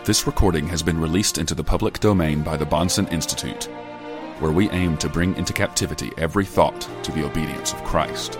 This recording has been released into the public domain by the Bahnsen Institute, where we aim to bring into captivity every thought to the obedience of Christ.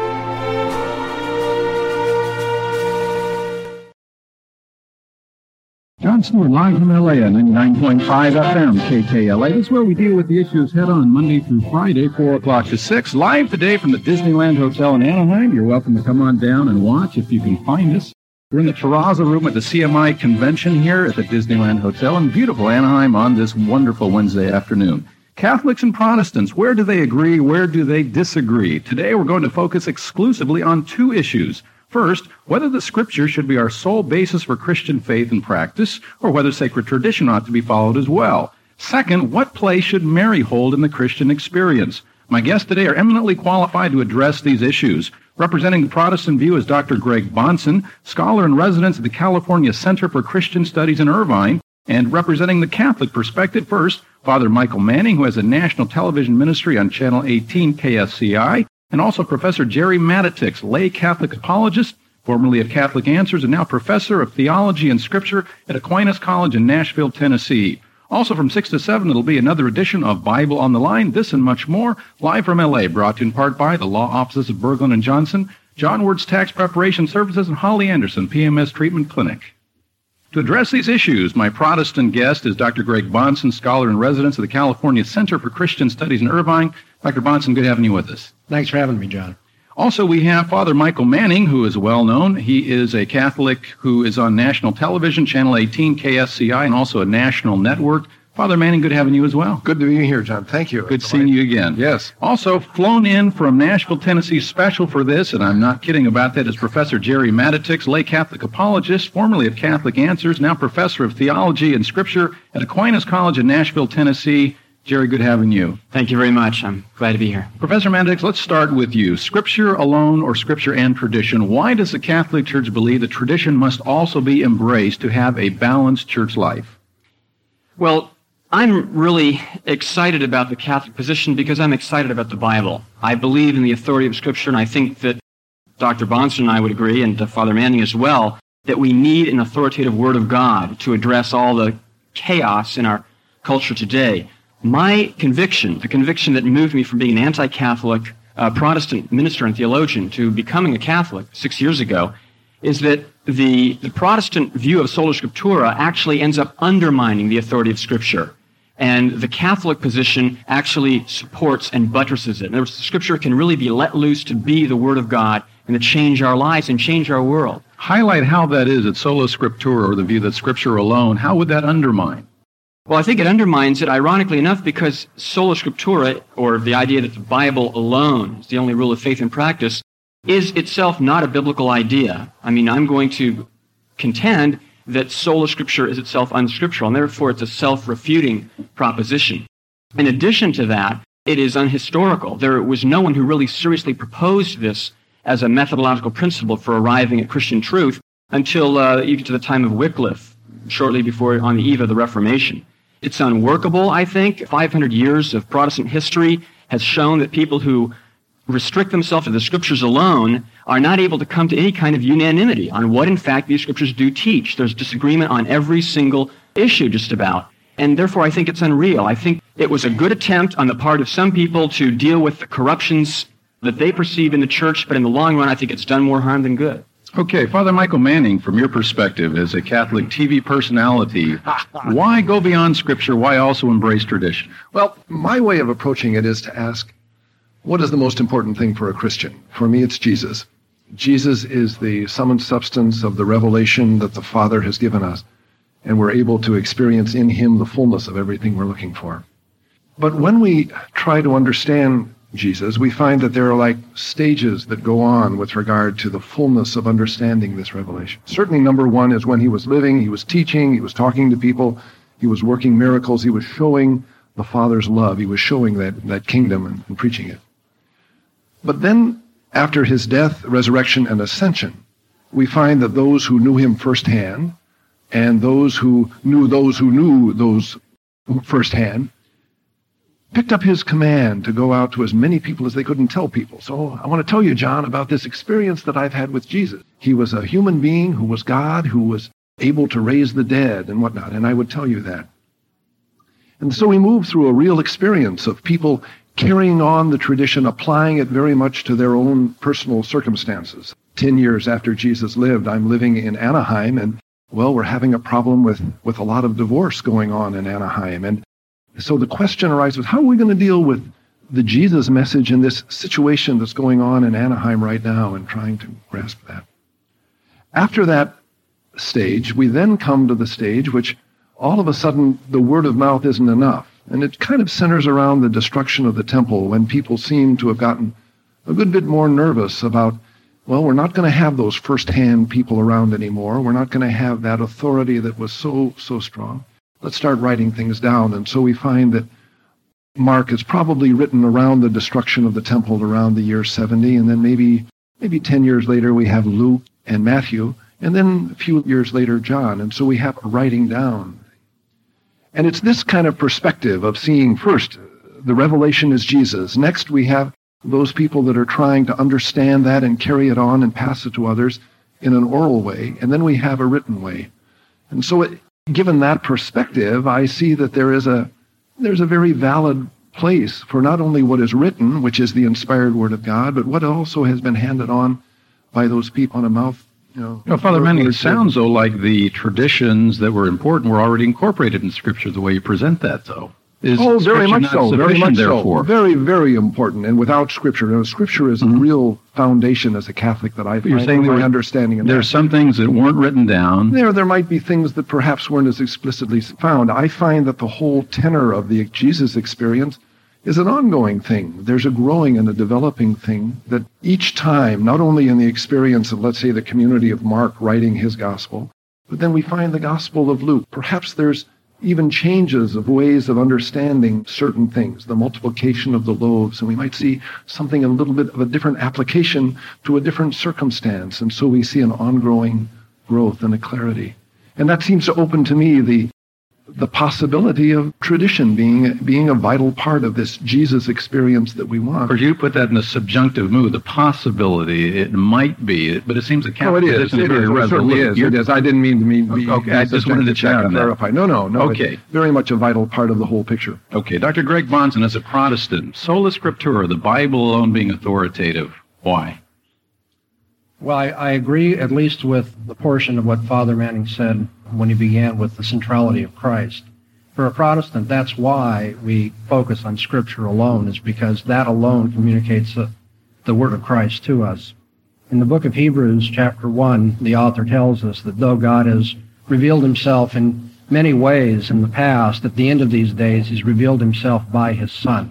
John Stewart, live from LA at 99.5 FM, KKLA. This is where we deal with the issues head-on Monday through Friday, 4 o'clock to 6. Live today from the Disneyland Hotel in Anaheim. You're welcome to come on down and watch if you can find us. We're in the Terrazza room at the CMI convention here at the Disneyland Hotel in beautiful Anaheim on this wonderful Wednesday afternoon. Catholics and Protestants, where do they agree? Where do they disagree? Today we're going to focus exclusively on two issues. First, whether the Scripture should be our sole basis for Christian faith and practice, or whether sacred tradition ought to be followed as well. Second, what place should Mary hold in the Christian experience? My guests today are eminently qualified to address these issues. Representing the Protestant view is Dr. Greg Bahnsen, scholar in residence at the California Center for Christian Studies in Irvine, and representing the Catholic perspective first, Father Michael Manning, who has a national television ministry on Channel 18 KSCI, and also Professor Jerry Matitix, lay Catholic apologist, formerly of Catholic Answers, and now Professor of Theology and Scripture at Aquinas College in Nashville, Tennessee. Also from 6 to 7, it'll be another edition of Bible on the Line, this and much more, live from L.A., brought to you in part by the law offices of Berglund & Johnson, John Wirtz Tax Preparation Services, and Holly Anderson, PMS Treatment Clinic. To address these issues, my Protestant guest is Dr. Greg Bahnsen, scholar in residence at the California Center for Christian Studies in Irvine. Dr. Bahnsen, good having you with us. Thanks for having me, John. Also, we have Father Michael Manning, who is well known. He is a Catholic who is on national television, Channel 18, KSCI, and also a national network. Father Manning, good having you as well. Good to be here, John. Thank you. Good seeing you again. Yes. Also, flown in from Nashville, Tennessee, special for this, and I'm not kidding about that, is Professor Jerry Matitix, lay Catholic apologist, formerly of Catholic Answers, now Professor of Theology and Scripture at Aquinas College in Nashville, Tennessee. Jerry, good having you. Thank you very much. I'm glad to be here. Professor Matitix, let's start with you. Scripture alone or Scripture and tradition? Why does the Catholic Church believe that tradition must also be embraced to have a balanced church life? Well, I'm really excited about the Catholic position because I'm excited about the Bible. I believe in the authority of Scripture, and I think that Dr. Bahnsen and I would agree, and Father Manning as well, that we need an authoritative Word of God to address all the chaos in our culture today. My conviction, the conviction that moved me from being an anti-Catholic Protestant minister and theologian to becoming a Catholic 6 years ago, is that the Protestant view of sola scriptura actually ends up undermining the authority of Scripture. And the Catholic position actually supports and buttresses it. In other words, the Scripture can really be let loose to be the Word of God and to change our lives and change our world. Highlight how that is at sola scriptura, or the view that Scripture alone, how would that undermine? Well, I think it undermines it, ironically enough, because sola scriptura, or the idea that the Bible alone is the only rule of faith and practice, is itself not a biblical idea. I mean, I'm going to contend that sola scriptura is itself unscriptural, and therefore it's a self-refuting proposition. In addition to that, it is unhistorical. There was no one who really seriously proposed this as a methodological principle for arriving at Christian truth until even to the time of Wycliffe, shortly before, on the eve of the Reformation. It's unworkable, I think. 500 years of Protestant history has shown that people who restrict themselves to the Scriptures alone are not able to come to any kind of unanimity on what, in fact, these Scriptures do teach. There's disagreement on every single issue, just about. And therefore, I think it's unreal. I think it was a good attempt on the part of some people to deal with the corruptions that they perceive in the Church, but in the long run, I think it's done more harm than good. Okay, Father Michael Manning, from your perspective as a Catholic TV personality, why go beyond Scripture? Why also embrace tradition? Well, my way of approaching it is to ask, what is the most important thing for a Christian? For me, it's Jesus. Jesus is the sum and substance of the revelation that the Father has given us, and we're able to experience in Him the fullness of everything we're looking for. But when we try to understand Jesus, we find that there are like stages that go on with regard to the fullness of understanding this revelation. Certainly, number one is when He was living, He was teaching, He was talking to people, He was working miracles, He was showing the Father's love, He was showing that kingdom and preaching it. But then, after His death, resurrection, and ascension, we find that those who knew Him firsthand, and those who knew those firsthand, picked up His command to go out to as many people as they couldn't tell people. So I want to tell you, John, about this experience that I've had with Jesus. He was a human being who was God, who was able to raise the dead and whatnot, and I would tell you that. And so we move through a real experience of people carrying on the tradition, applying it very much to their own personal circumstances. 10 years after Jesus lived, I'm living in Anaheim, and, well, we're having a problem with a lot of divorce going on in Anaheim. And so the question arises, how are we going to deal with the Jesus message in this situation that's going on in Anaheim right now, and trying to grasp that? After that stage, we then come to the stage which all of a sudden the word of mouth isn't enough. And it kind of centers around the destruction of the temple, when people seem to have gotten a good bit more nervous about, well, we're not going to have those first-hand people around anymore. We're not going to have that authority that was so strong. Let's start writing things down. And so we find that Mark is probably written around the destruction of the temple around the year 70, and then maybe 10 years later we have Luke and Matthew, and then a few years later John. And so we have a writing down. And it's this kind of perspective of seeing first the revelation is Jesus. Next we have those people that are trying to understand that and carry it on and pass it to others in an oral way. And then we have a written way. And so given that perspective, I see that there's a very valid place for not only what is written, which is the inspired Word of God, but what also has been handed on by those people on a mouth. Father Manning, it sounds, though, like the traditions that were important were already incorporated in Scripture, the way you present that, though. Very much so. Therefore? Very, very important. And without Scripture, Scripture is a real foundation as a Catholic that I find for my understanding. There are some things that weren't written down. There might be things that perhaps weren't as explicitly found. I find that the whole tenor of the Jesus experience is an ongoing thing. There's a growing and a developing thing that each time, not only in the experience of, let's say, the community of Mark writing his gospel, but then we find the gospel of Luke. Perhaps there's even changes of ways of understanding certain things, the multiplication of the loaves, and we might see something a little bit of a different application to a different circumstance. And so we see an ongoing growth and a clarity. And that seems to open to me the possibility of tradition being a vital part of this Jesus experience that we want. Or you put that in a subjunctive mood, the possibility, it might be, but it seems that Catholic tradition is very resolute. It is. I didn't mean to be okay, I just wanted to check and clarify. No. Okay. It's very much a vital part of the whole picture. Okay. Dr. Greg Bahnsen, as a Protestant, sola scriptura, the Bible alone being authoritative, why? Well, I agree at least with the portion of what Father Manning said when he began with the centrality of Christ. For a Protestant, that's why we focus on Scripture alone, is because that alone communicates the Word of Christ to us. In the book of Hebrews, chapter 1, the author tells us that though God has revealed himself in many ways in the past, at the end of these days, he's revealed himself by his Son.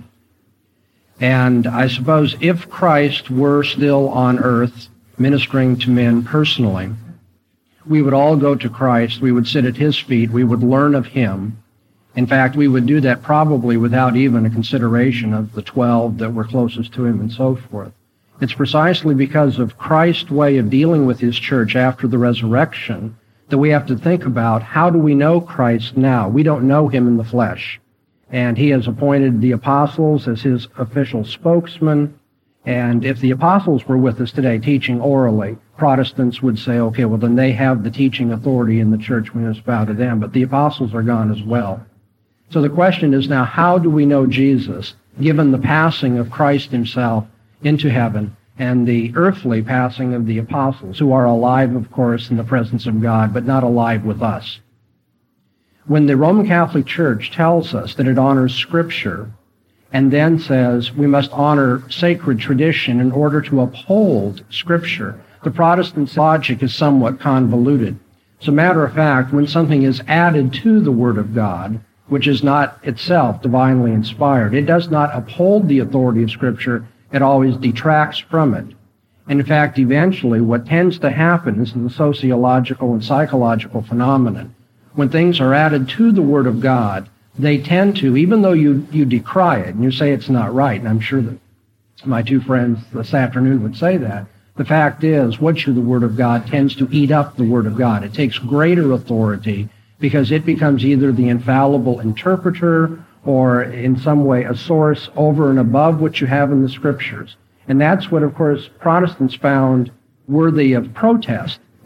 And I suppose if Christ were still on earth, ministering to men personally, we would all go to Christ, we would sit at his feet, we would learn of him. In fact, we would do that probably without even a consideration of the 12 that were closest to him and so forth. It's precisely because of Christ's way of dealing with his church after the resurrection that we have to think about, how do we know Christ now? We don't know him in the flesh. And he has appointed the apostles as his official spokesman. And if the apostles were with us today teaching orally, Protestants would say, okay, well then they have the teaching authority in the church, we must bow to them. But the apostles are gone as well. So the question is now, how do we know Jesus, given the passing of Christ himself into heaven and the earthly passing of the apostles, who are alive, of course, in the presence of God, but not alive with us? When the Roman Catholic Church tells us that it honors Scripture, and then says we must honor sacred tradition in order to uphold Scripture, the Protestant logic is somewhat convoluted. As a matter of fact, when something is added to the Word of God, which is not itself divinely inspired, it does not uphold the authority of Scripture, it always detracts from it. And in fact, eventually, what tends to happen is the sociological and psychological phenomenon. When things are added to the Word of God, they tend to, even though you decry it and you say it's not right, and I'm sure that my two friends this afternoon would say that, the fact is, what you the Word of God tends to eat up the Word of God. It takes greater authority because it becomes either the infallible interpreter or in some way a source over and above what you have in the Scriptures. And that's what, of course, Protestants found worthy of protest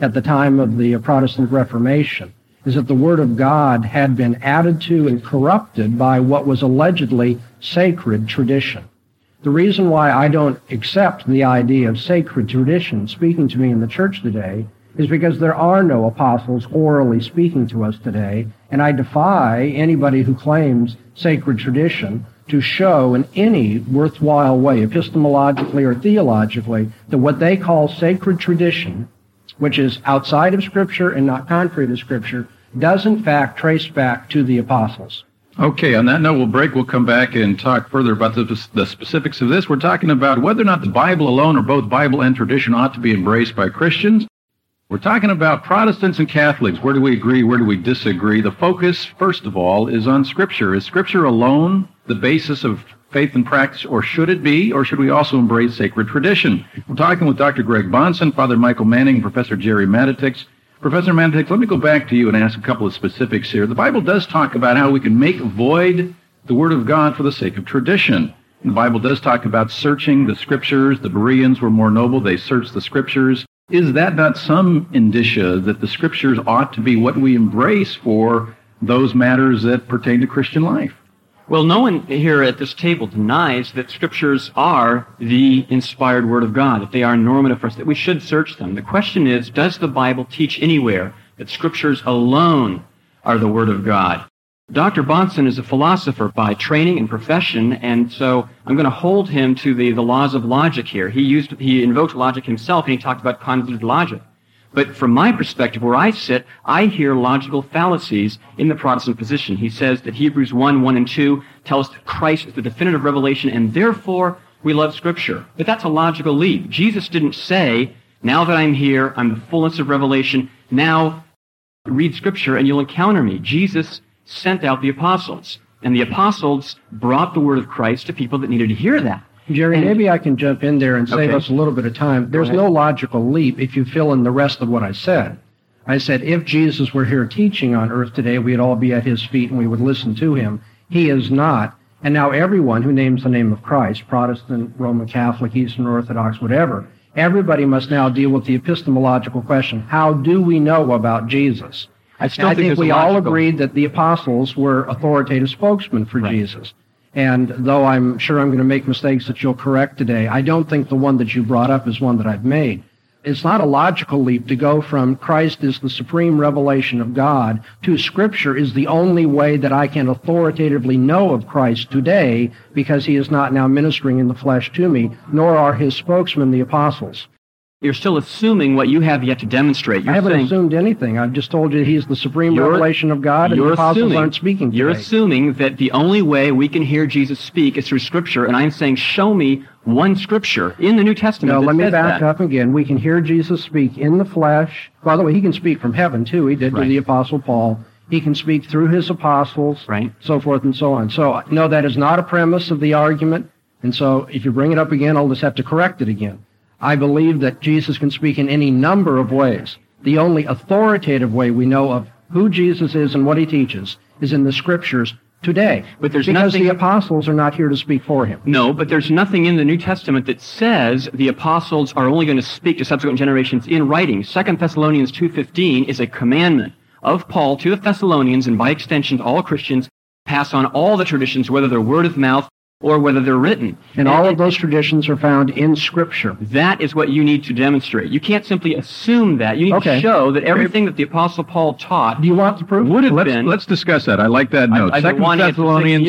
at the time of the Protestant Reformation is that the Word of God had been added to and corrupted by what was allegedly sacred tradition. The reason why I don't accept the idea of sacred tradition speaking to me in the church today is because there are no apostles orally speaking to us today, and I defy anybody who claims sacred tradition to show in any worthwhile way, epistemologically or theologically, that what they call sacred tradition, which is outside of Scripture and not contrary to Scripture, does in fact trace back to the apostles. Okay, on that note, we'll break. We'll come back and talk further about the specifics of this. We're talking about whether or not the Bible alone or both Bible and tradition ought to be embraced by Christians. We're talking about Protestants and Catholics. Where do we agree? Where do we disagree? The focus, first of all, is on Scripture. Is Scripture alone the basis of faith and practice, or should it be, or should we also embrace sacred tradition? We're talking with Dr. Greg Bahnsen, Father Michael Manning, and Professor Jerry Matitix. Professor Matitix, let me go back to you and ask a couple of specifics here. The Bible does talk about how we can make void the Word of God for the sake of tradition. The Bible does talk about searching the Scriptures. The Bereans were more noble. They searched the Scriptures. Is that not some indicia that the Scriptures ought to be what we embrace for those matters that pertain to Christian life? Well, no one here at this table denies that Scriptures are the inspired Word of God, that they are normative for us, that we should search them. The question is, does the Bible teach anywhere that Scriptures alone are the Word of God? Dr. Bahnsen is a philosopher by training and profession, and so I'm going to hold him to the laws of logic here. He invoked logic himself, and he talked about convoluted logic. But from my perspective, where I sit, I hear logical fallacies in the Protestant position. He says that Hebrews 1 and 2 tell us that Christ is the definitive revelation, and therefore we love Scripture. But that's a logical leap. Jesus didn't say, now that I'm here, I'm the fullness of revelation, now read Scripture and you'll encounter me. Jesus sent out the apostles, and the apostles brought the word of Christ to people that needed to hear that. Jerry, maybe I can jump in there and save us a little bit of time. There's no logical leap if you fill in the rest of what I said. I said if Jesus were here teaching on earth today, we'd all be at his feet and we would listen to him. He is not. And now everyone who names the name of Christ, Protestant, Roman Catholic, Eastern Orthodox, whatever, everybody must now deal with the epistemological question, how do we know about Jesus? I think we all agreed that the apostles were authoritative spokesmen for Jesus. And though I'm sure I'm going to make mistakes that you'll correct today, I don't think the one that you brought up is one that I've made. It's not a logical leap to go from Christ is the supreme revelation of God to Scripture is the only way that I can authoritatively know of Christ today because he is not now ministering in the flesh to me, nor are his spokesmen the apostles. You're still assuming what you have yet to demonstrate. I haven't assumed anything. I've just told you he's the supreme revelation of God, and the apostles aren't speaking today. You're assuming that the only way we can hear Jesus speak is through Scripture, and I'm saying show me one Scripture in the New Testament that let me says back that. up again. We can hear Jesus speak in the flesh. By the way, he can speak from heaven, too. He did to the Apostle Paul. He can speak through his apostles, so forth and so on. So, no, that is not a premise of the argument, and so if you bring it up again, I'll just have to correct it again. I believe that Jesus can speak in any number of ways. The only authoritative way we know of who Jesus is and what he teaches is in the Scriptures today. But there's because nothing... the apostles are not here to speak for him. No, but there's nothing in the New Testament that says the apostles are only going to speak to subsequent generations in writing. 2 Thessalonians 2:15 is a commandment of Paul to the Thessalonians, and by extension to all Christians, pass on all the traditions, whether they're word of mouth or whether they're written. And all of those traditions are found in Scripture. That is what you need to demonstrate. You can't simply assume that. You need to show that everything that the Apostle Paul taught Do you want the proof? would have been... Let's discuss that. I like that note. 2 Thessalonians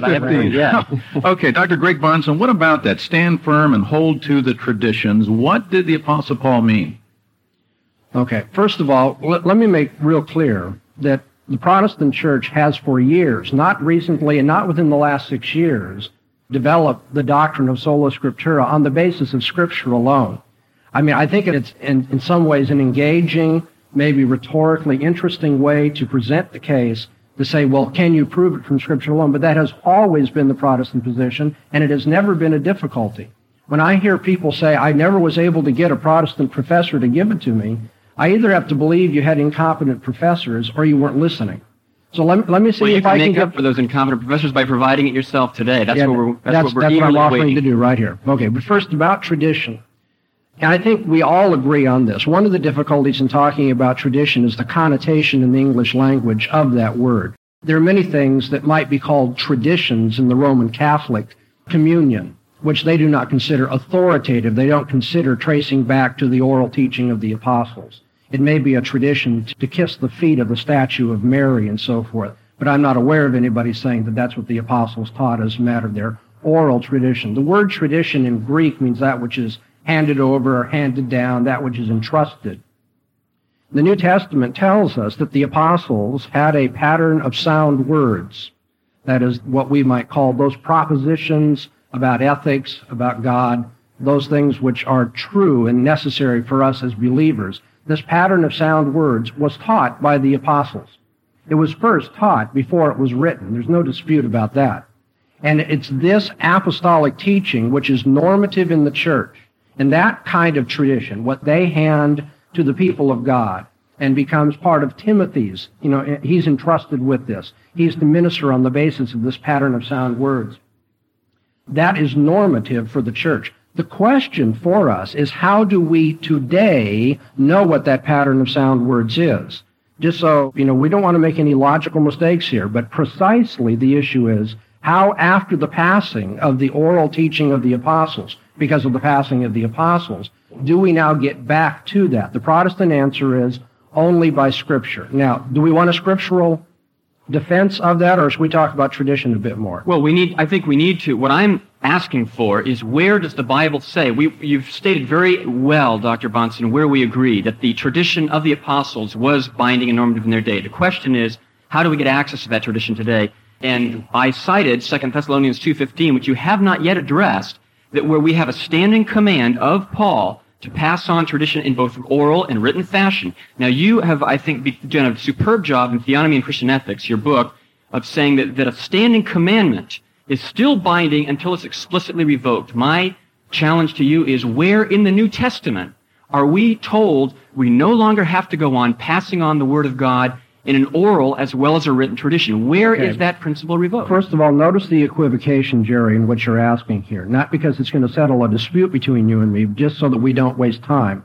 2:15. Okay, Dr. Greg Bahnsen, what about that? Stand firm and hold to the traditions. What did the Apostle Paul mean? Okay, first of all, let me make real clear that the Protestant Church has for years, not recently and not within the last 6 years, developed the doctrine of sola scriptura on the basis of Scripture alone. I mean, I think it's in some ways an engaging, maybe rhetorically interesting way to present the case to say, well, can you prove it from Scripture alone? But that has always been the Protestant position, and it has never been a difficulty. When I hear people say, I never was able to get a Protestant professor to give it to me, I either have to believe you had incompetent professors or you weren't listening. So let me see if I can make up for those incompetent professors by providing it yourself today. That's what we're I'm offering waiting to do right here. Okay, but first about tradition. And I think we all agree on this. One of the difficulties in talking about tradition is the connotation in the English language of that word. There are many things that might be called traditions in the Roman Catholic communion, which they do not consider authoritative. They don't consider tracing back to the oral teaching of the apostles. It may be a tradition to kiss the feet of the statue of Mary and so forth, but I'm not aware of anybody saying that that's what the apostles taught as a matter of their oral tradition. The word tradition in Greek means that which is handed over or handed down, that which is entrusted. The New Testament tells us that the apostles had a pattern of sound words. That is what we might call those propositions about ethics, about God, those things which are true and necessary for us as believers. This pattern of sound words was taught by the apostles. It was first taught before it was written. There's no dispute about that. And it's this apostolic teaching which is normative in the church. And that kind of tradition, what they hand to the people of God, and becomes part of Timothy's, he's entrusted with this. He's to minister on the basis of this pattern of sound words. That is normative for the church. The question for us is, how do we today know what that pattern of sound words is? Just so, we don't want to make any logical mistakes here, but precisely the issue is, how after the passing of the oral teaching of the apostles, because of the passing of the apostles, do we now get back to that? The Protestant answer is only by Scripture. Now, do we want a scriptural defense of that, or should we talk about tradition a bit more? Well, I think we need to. What I'm asking for is, where does the Bible say? You've stated very well, Dr. Bahnsen, where we agree that the tradition of the apostles was binding and normative in their day. The question is, how do we get access to that tradition today? And I cited 2 Thessalonians 2:15, which you have not yet addressed, that where we have a standing command of Paul to pass on tradition in both oral and written fashion. Now, you have, I think, done a superb job in Theonomy and Christian Ethics, your book, of saying that a standing commandment is still binding until it's explicitly revoked. My challenge to you is, where in the New Testament are we told we no longer have to go on passing on the Word of God in an oral as well as a written tradition? Where is that principle revoked? First of all, notice the equivocation, Jerry, in what you're asking here. Not because it's going to settle a dispute between you and me, just so that we don't waste time.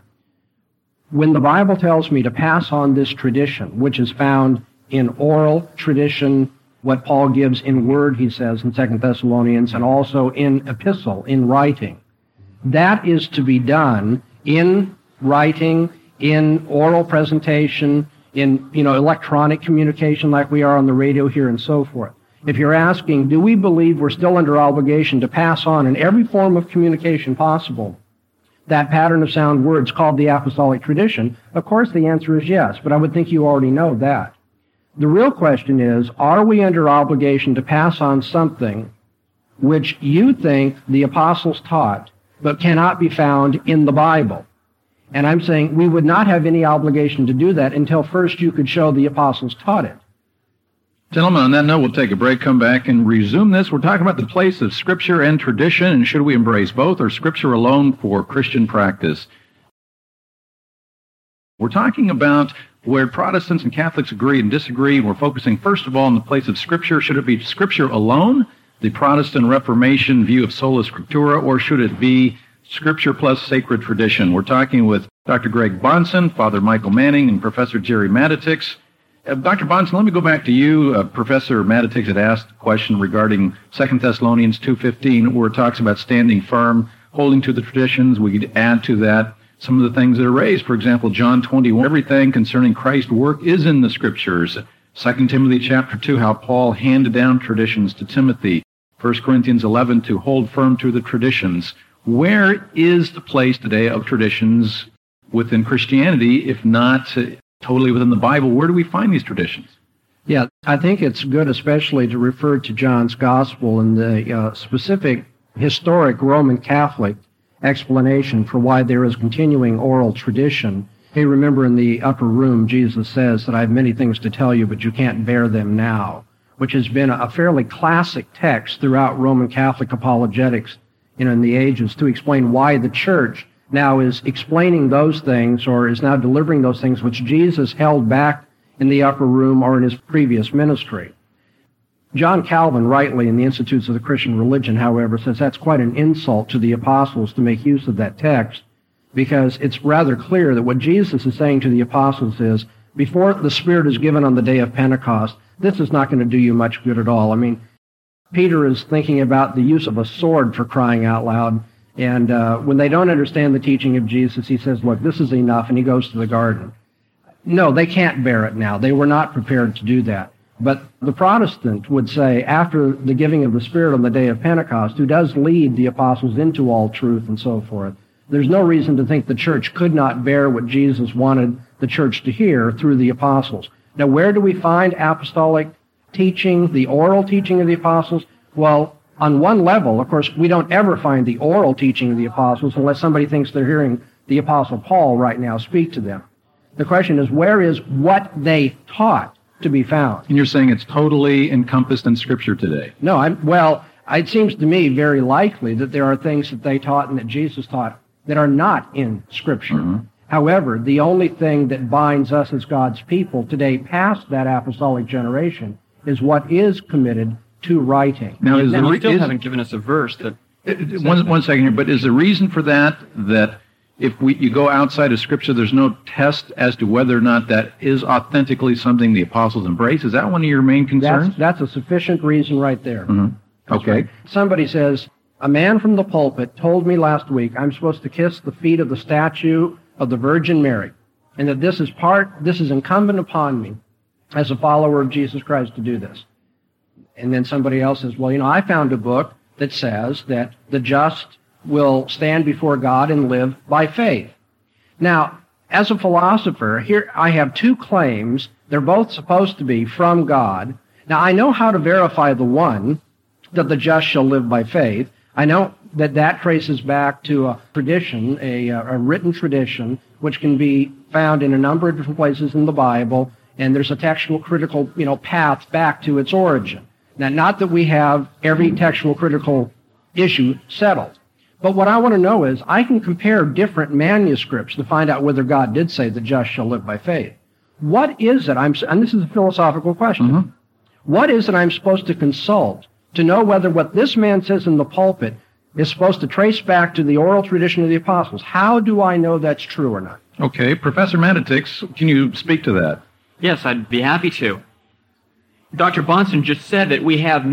When the Bible tells me to pass on this tradition, which is found in oral tradition, what Paul gives in word, he says in 2 Thessalonians, and also in epistle, in writing, that is to be done in writing, in oral presentation, in electronic communication like we are on the radio here and so forth. If you're asking, do we believe we're still under obligation to pass on in every form of communication possible that pattern of sound words called the apostolic tradition, of course the answer is yes, but I would think you already know that. The real question is, are we under obligation to pass on something which you think the apostles taught but cannot be found in the Bible? And I'm saying we would not have any obligation to do that until first you could show the apostles taught it. Gentlemen, on that note, we'll take a break, come back, and resume this. We're talking about the place of Scripture and tradition, and should we embrace both, or Scripture alone for Christian practice? We're talking about where Protestants and Catholics agree and disagree. We're focusing, first of all, on the place of Scripture. Should it be Scripture alone, the Protestant Reformation view of sola scriptura, or should it be Scripture plus sacred tradition? We're talking with Dr. Greg Bahnsen, Father Michael Manning, and Professor Jerry Matitix. Dr. Bahnsen, let me go back to you. Professor Matitix had asked a question regarding 2 Thessalonians 2:15, where it talks about standing firm, holding to the traditions. We could add to that some of the things that are raised. For example, John 21, everything concerning Christ's work is in the Scriptures. 2 Timothy chapter 2, how Paul handed down traditions to Timothy. 1 Corinthians 11, to hold firm to the traditions. Where is the place today of traditions within Christianity, if not totally within the Bible? Where do we find these traditions? Yeah, I think it's good especially to refer to John's Gospel and the specific historic Roman Catholic explanation for why there is continuing oral tradition. Hey, remember in the upper room, Jesus says that I have many things to tell you, but you can't bear them now, which has been a fairly classic text throughout Roman Catholic apologetics in the ages to explain why the church now is explaining those things, or is now delivering those things which Jesus held back in the upper room or in his previous ministry. John Calvin, rightly, in the Institutes of the Christian Religion, however, says that's quite an insult to the apostles to make use of that text, because it's rather clear that what Jesus is saying to the apostles is, before the Spirit is given on the day of Pentecost, this is not going to do you much good at all. I mean, Peter is thinking about the use of a sword, for crying out loud, and when they don't understand the teaching of Jesus, he says, look, this is enough, and he goes to the garden. No, they can't bear it now. They were not prepared to do that. But the Protestant would say, after the giving of the Spirit on the day of Pentecost, who does lead the apostles into all truth and so forth, there's no reason to think the church could not bear what Jesus wanted the church to hear through the apostles. Now, where do we find apostolic teaching, the oral teaching of the apostles? Well, on one level, of course, we don't ever find the oral teaching of the apostles unless somebody thinks they're hearing the Apostle Paul right now speak to them. The question is, where is what they taught to be found? And you're saying it's totally encompassed in Scripture today? No, it seems to me very likely that there are things that they taught and that Jesus taught that are not in Scripture. Mm-hmm. However, the only thing that binds us as God's people today past that apostolic generation is what is committed to writing. Now, you still haven't given us a verse that... One second here, but is the reason for that if you go outside of Scripture, there's no test as to whether or not that is authentically something the apostles embrace? Is that one of your main concerns? That's a sufficient reason right there. Mm-hmm. Okay. Right. Somebody says, a man from the pulpit told me last week I'm supposed to kiss the feet of the statue of the Virgin Mary, and that this is incumbent upon me as a follower of Jesus Christ to do this. And then somebody else says, well, I found a book that says that the just will stand before God and live by faith. Now, as a philosopher, here I have two claims. They're both supposed to be from God. Now, I know how to verify the one, that the just shall live by faith. I know that traces back to a tradition, a written tradition, which can be found in a number of different places in the Bible, and there's a textual critical, path back to its origin. Now, not that we have every textual critical issue settled, but what I want to know is I can compare different manuscripts to find out whether God did say the just shall live by faith. What is it and this is a philosophical question, mm-hmm. What is it I'm supposed to consult to know whether what this man says in the pulpit is supposed to trace back to the oral tradition of the apostles? How do I know that's true or not? Okay, Professor Matitix, can you speak to that? Yes, I'd be happy to. Dr. Bahnsen just said that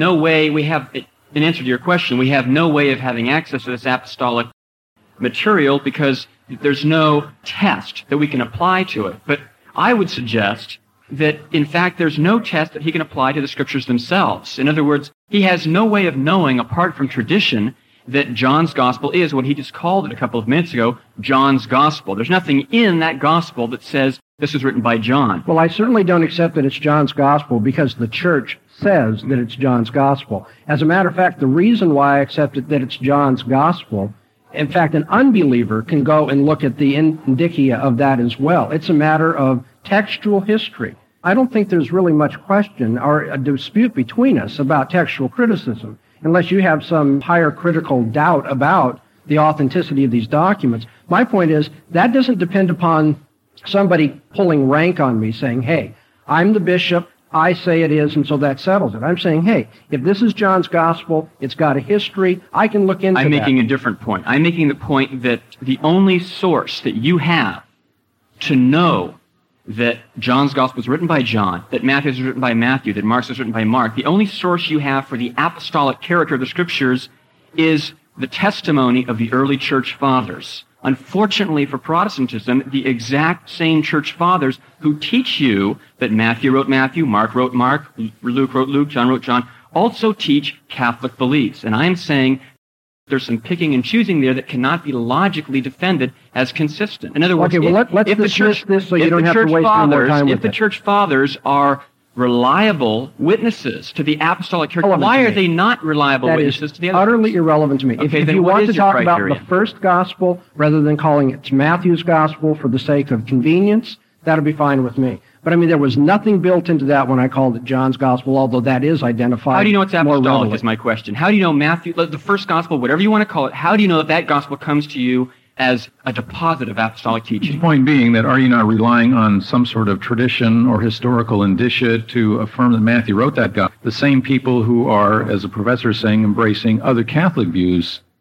in answer to your question, we have no way of having access to this apostolic material because there's no test that we can apply to it. But I would suggest that, in fact, there's no test that he can apply to the Scriptures themselves. In other words, he has no way of knowing, apart from tradition, that John's Gospel is what he just called it a couple of minutes ago, John's Gospel. There's nothing in that Gospel that says this was written by John. Well, I certainly don't accept that it's John's Gospel because the Church says that it's John's Gospel. As a matter of fact, the reason why I accept it that it's John's Gospel, in fact, an unbeliever can go and look at the indicia of that as well. It's a matter of textual history. I don't think there's really much question or a dispute between us about textual criticism, unless you have some higher critical doubt about the authenticity of these documents. My point is, that doesn't depend upon somebody pulling rank on me saying, hey, I'm the bishop, I say it is, and so that settles it. I'm saying, hey, if this is John's Gospel, it's got a history, I can look into that. I'm making a different point. I'm making the point that the only source that you have to know that John's Gospel was written by John, that Matthew's was written by Matthew, that Mark's was written by Mark, the only source you have for the apostolic character of the Scriptures is the testimony of the early church fathers. Unfortunately for Protestantism, the exact same church fathers who teach you that Matthew wrote Matthew, Mark wrote Mark, Luke wrote Luke, John wrote John, also teach Catholic beliefs. And I'm saying there's some picking and choosing there that cannot be logically defended as consistent. In other words, let's dismiss this so you don't have to waste any more time with it. If the church fathers are reliable witnesses to the apostolic character, why are they not reliable witnesses to the other? That is utterly irrelevant to me. Okay, if you want to talk about the first gospel rather than calling it Matthew's gospel for the sake of convenience, that'll be fine with me. But there was nothing built into that when I called it John's gospel, although that is identified. How do you know it's apostolic is my question. How do you know Matthew, the first gospel, whatever you want to call it, how do you know that gospel comes to you as a deposit of apostolic teaching? The point being that are you not relying on some sort of tradition or historical indicia to affirm that Matthew wrote that gospel? The same people who are, as the professor is saying, embracing other Catholic views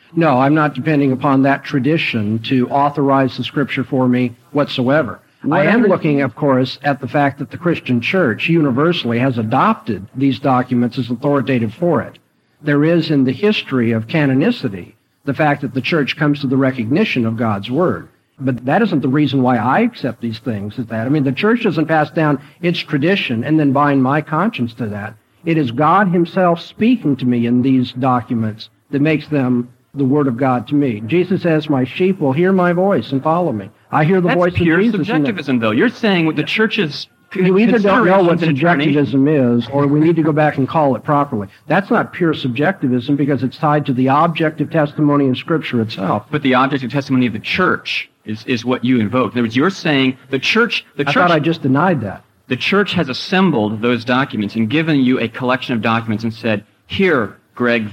No, I'm not depending upon that tradition to authorize the Scripture for me whatsoever. I am looking, of course, at the fact that the Christian Church universally has adopted these documents as authoritative for it. There is in the history of canonicity the fact that the Church comes to the recognition of God's Word. But that isn't the reason why I accept these things. Is that, I mean, the Church doesn't pass down its tradition and then bind my conscience to that. It is God Himself speaking to me in these documents that makes them the Word of God to me. Jesus says, "My sheep will hear my voice and follow me." I hear the voice of Jesus. That's pure subjectivism, though. You're saying what the Church's you either don't know what subjectivism is, or we need to go back and call it properly. That's not pure subjectivism because it's tied to the objective testimony in Scripture itself. But the objective testimony of the Church is what you invoke. In other words, you're saying the Church... I thought I just denied that. The Church has assembled those documents and given you a collection of documents and said, "Here, Greg,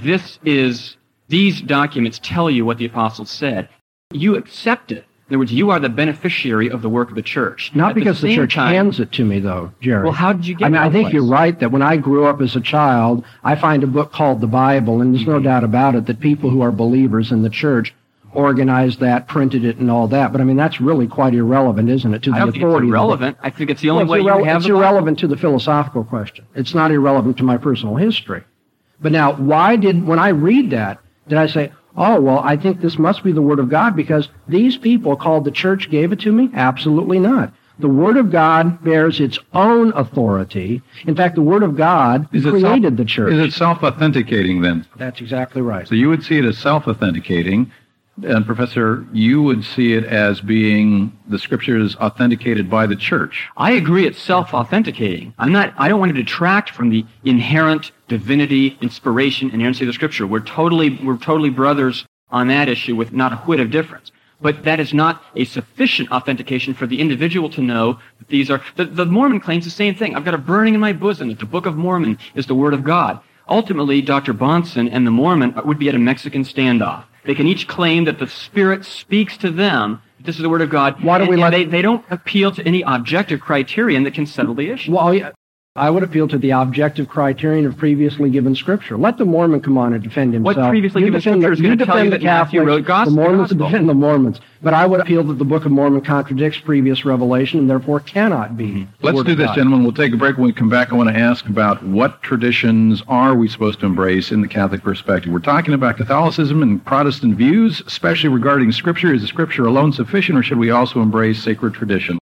these documents tell you what the apostles said." You accept it. In other words, you are the beneficiary of the work of the Church. Not because the Church hands it to me, though, Jerry. Well, how did you get it? I think you're right that when I grew up as a child, I find a book called the Bible, and there's no doubt about it that people who are believers in the Church organized that, printed it, and all that. But, I mean, that's really quite irrelevant, isn't it, to the authority? I don't think it's irrelevant. I think it's the only way you have It's irrelevant to the philosophical question. It's not irrelevant to my personal history. But now, when I read that, did I say, "Oh, well, I think this must be the Word of God because these people called the Church gave it to me"? Absolutely not. The Word of God bears its own authority. In fact, the Word of God created the Church. Is it self-authenticating then? That's exactly right. So you would see it as self-authenticating, and Professor, you would see it as being the Scriptures authenticated by the Church. I agree it's self-authenticating. I don't want to detract from the inherent divinity, inspiration, inerrancy of the Scripture. We're totally brothers on that issue with not a whit of difference. But that is not a sufficient authentication for the individual to know that these are... The Mormon claims the same thing. I've got a burning in my bosom that the Book of Mormon is the Word of God. Ultimately, Dr. Bahnsen and the Mormon would be at a Mexican standoff. They can each claim that the Spirit speaks to them. This is the Word of God. Why do they don't appeal to any objective criterion that can settle the issue. Well, yeah, I would appeal to the objective criterion of previously given Scripture. Let the Mormon come on and defend himself. What previously given Scripture is going to tell you that Matthew wrote gospel? The Mormons defend the Mormons. But I would appeal that the Book of Mormon contradicts previous revelation and therefore cannot be. Let's do this, gentlemen. We'll take a break. When we come back, I want to ask about what traditions are we supposed to embrace in the Catholic perspective. We're talking about Catholicism and Protestant views, especially regarding Scripture. Is the Scripture alone sufficient, or should we also embrace sacred tradition?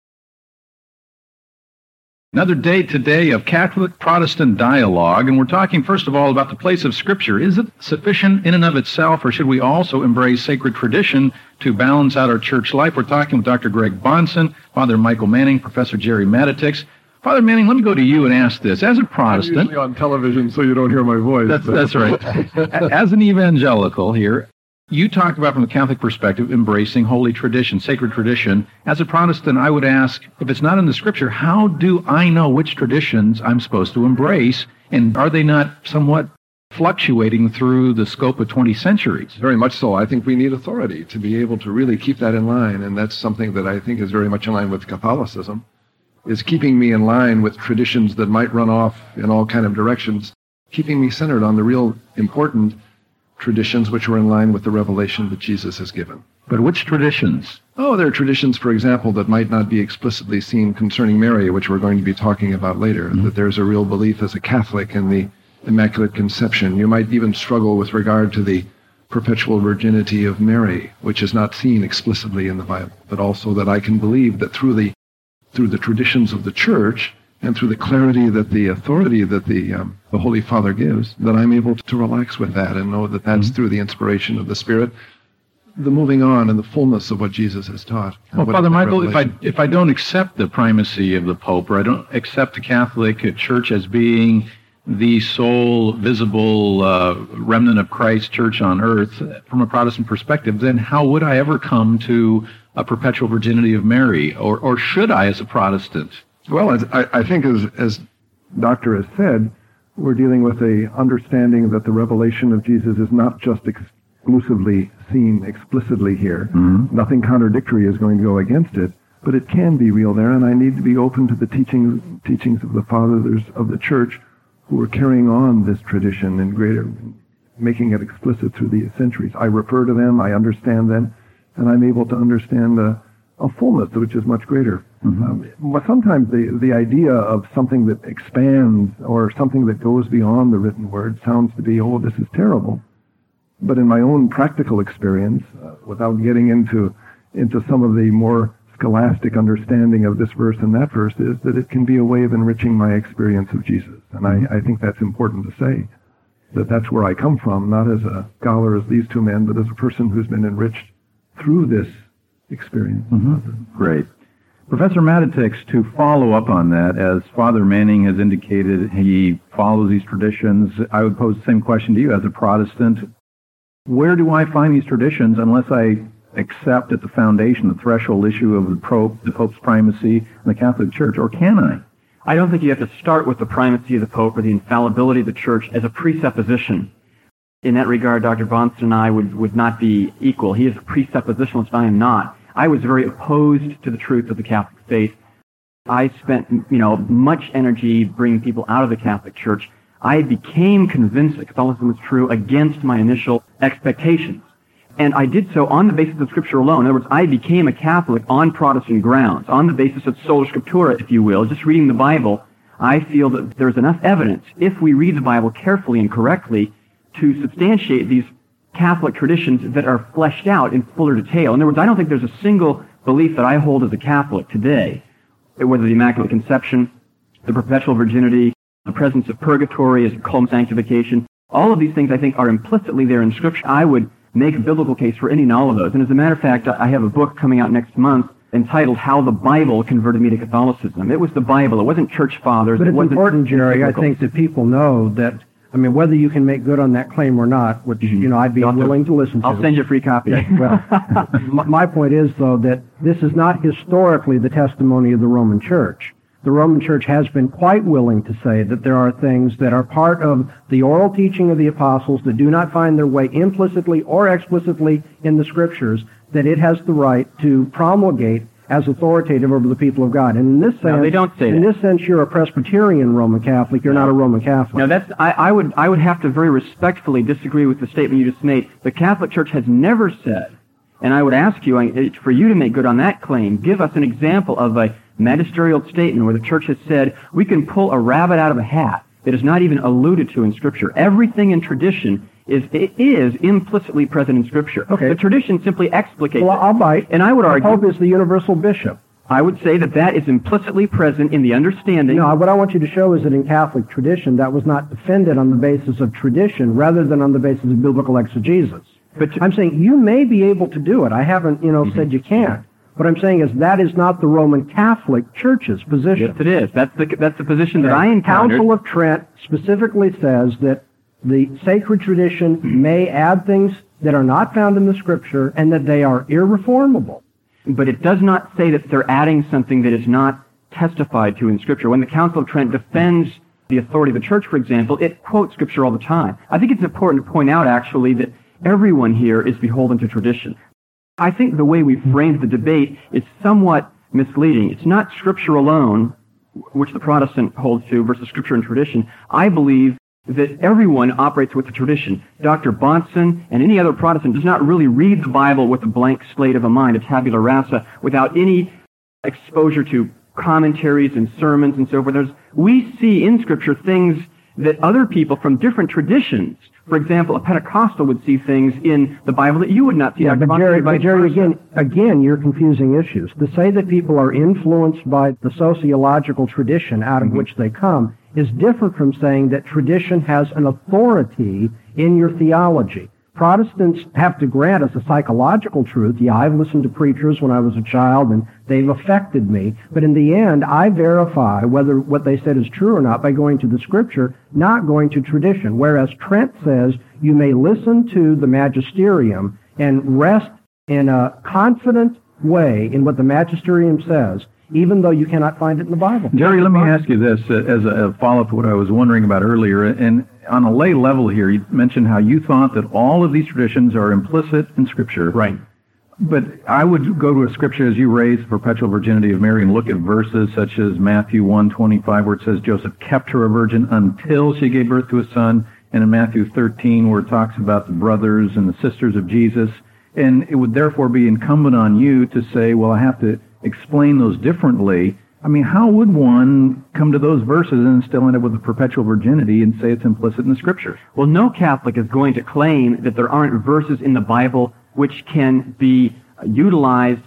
Another day today of Catholic-Protestant dialogue, and we're talking first of all about the place of Scripture. Is it sufficient in and of itself, or should we also embrace sacred tradition to balance out our church life? We're talking with Dr. Greg Bahnsen, Father Michael Manning, Professor Jerry Matitix. Father Manning, let me go to you and ask this. As a Protestant... I'm usually on television, so you don't hear my voice. That's right. As an evangelical here, you talk about, from the Catholic perspective, embracing holy tradition, sacred tradition. As a Protestant, I would ask, if it's not in the Scripture, how do I know which traditions I'm supposed to embrace? And are they not somewhat fluctuating through the scope of 20 centuries? Very much so. I think we need authority to be able to really keep that in line, and that's something that I think is very much in line with Catholicism, is keeping me in line with traditions that might run off in all kind of directions, keeping me centered on the real important traditions which are in line with the revelation that Jesus has given. But which traditions? Oh, there are traditions, for example, that might not be explicitly seen concerning Mary, which we're going to be talking about later, that there's a real belief as a Catholic in the Immaculate Conception. You might even struggle with regard to the perpetual virginity of Mary, which is not seen explicitly in the Bible, but also that I can believe that through the traditions of the Church and through the clarity that the authority that the Holy Father gives, that I'm able to relax with that and know that that's through the inspiration of the Spirit, the moving on and the fullness of what Jesus has taught. Well, Father Michael, if I don't accept the primacy of the Pope, or I don't accept the Catholic Church as being the sole visible remnant of Christ's Church on earth, from a Protestant perspective, then how would I ever come to a perpetual virginity of Mary? Or should I, as a Protestant? Well, I think as Doctor has said, we're dealing with a understanding that the revelation of Jesus is not just exclusively seen explicitly here. Mm-hmm. Nothing contradictory is going to go against it, but it can be real there, and I need to be open to the teachings of the fathers of the Church who are carrying on this tradition in greater making it explicit through the centuries. I refer to them, I understand them, and I'm able to understand a fullness which is much greater. But sometimes the idea of something that expands or something that goes beyond the written word sounds to be, oh, this is terrible. But in my own practical experience, without getting into some of the more scholastic understanding of this verse and that verse, is that it can be a way of enriching my experience of Jesus. And I think that's important to say, that that's where I come from, not as a scholar as these two men, but as a person who's been enriched through this experience. Great. Professor Matitix, to follow up on that, as Father Manning has indicated, he follows these traditions. I would pose the same question to you as a Protestant. Where do I find these traditions unless I accept at the foundation, the threshold issue of the Pope's primacy in the Catholic Church, or can I? I don't think you have to start with the primacy of the Pope or the infallibility of the Church as a presupposition. In that regard, Dr. Bahnsen and I would not be equal. He is a presuppositionalist. I am not. I was very opposed to the truth of the Catholic faith. I spent, much energy bringing people out of the Catholic Church. I became convinced that Catholicism was true against my initial expectations. And I did so on the basis of Scripture alone. In other words, I became a Catholic on Protestant grounds, on the basis of sola scriptura, if you will, just reading the Bible. I feel that there's enough evidence, if we read the Bible carefully and correctly, to substantiate these Catholic traditions that are fleshed out in fuller detail. In other words, I don't think there's a single belief that I hold as a Catholic today, whether the Immaculate Conception, the perpetual virginity, the presence of purgatory as a culm sanctification. All of these things, I think, are implicitly there in Scripture. I would make a biblical case for any and all of those. And as a matter of fact, I have a book coming out next month entitled How the Bible Converted Me to Catholicism. It was the Bible. It wasn't church fathers. But it's important, Jerry, I think that people know that, whether you can make good on that claim or not, which, I'd be willing to listen to. I'll send you a free copy. Well, my point is, though, that this is not historically the testimony of the Roman Church. The Roman Church has been quite willing to say that there are things that are part of the oral teaching of the apostles that do not find their way implicitly or explicitly in the Scriptures, that it has the right to promulgate as authoritative over the people of God. And in this sense, no, they don't say in that. this sense, you're a Presbyterian Roman Catholic. You're not a Roman Catholic. No, I would have to very respectfully disagree with the statement you just made. The Catholic Church has never said, and I would ask you, for you to make good on that claim, give us an example of a magisterial statement where the Church has said, we can pull a rabbit out of a hat that is not even alluded to in Scripture. Everything in tradition is implicitly present in Scripture. Okay. The tradition simply explicates Well, I'll bite. And I would argue... The Pope is the universal bishop. I would say that is implicitly present in the understanding... No, what I want you to show is that in Catholic tradition, that was not defended on the basis of tradition rather than on the basis of biblical exegesis. But I'm saying you may be able to do it. I haven't, said you can't. What I'm saying is that is not the Roman Catholic Church's position. Yes, it is. That's the position that I encountered. Council of Trent specifically says that the sacred tradition may add things that are not found in the Scripture and that they are irreformable. But it does not say that they're adding something that is not testified to in Scripture. When the Council of Trent defends the authority of the Church, for example, it quotes Scripture all the time. I think it's important to point out, actually, that everyone here is beholden to tradition. I think the way we framed the debate is somewhat misleading. It's not Scripture alone, which the Protestant holds to, versus Scripture and tradition. I believe that everyone operates with the tradition. Dr. Bahnsen and any other Protestant does not really read the Bible with a blank slate of a mind, a tabula rasa, without any exposure to commentaries and sermons and so forth. We see in Scripture things that other people from different traditions, for example, a Pentecostal would see things in the Bible that you would not see. Yeah, but Jerry, again, you're confusing issues. To say that people are influenced by the sociological tradition out of which they come is different from saying that tradition has an authority in your theology. Protestants have to grant us a psychological truth. Yeah, I've listened to preachers when I was a child, and they've affected me. But in the end, I verify whether what they said is true or not by going to the Scripture, not going to tradition. Whereas Trent says you may listen to the magisterium and rest in a confident way in what the magisterium says, even though you cannot find it in the Bible. Jerry, let me ask you this as a follow-up to what I was wondering about earlier. And on a lay level here, you mentioned how you thought that all of these traditions are implicit in Scripture. Right. But I would go to a Scripture, as you raised, the perpetual virginity of Mary, and look at verses such as Matthew 1:25, where it says Joseph kept her a virgin until she gave birth to a son, and in Matthew 13 where it talks about the brothers and the sisters of Jesus. And it would therefore be incumbent on you to say, well, I have to explain those differently. I mean, how would one come to those verses and still end up with a perpetual virginity and say it's implicit in the Scripture? Well, no Catholic is going to claim that there aren't verses in the Bible which can be utilized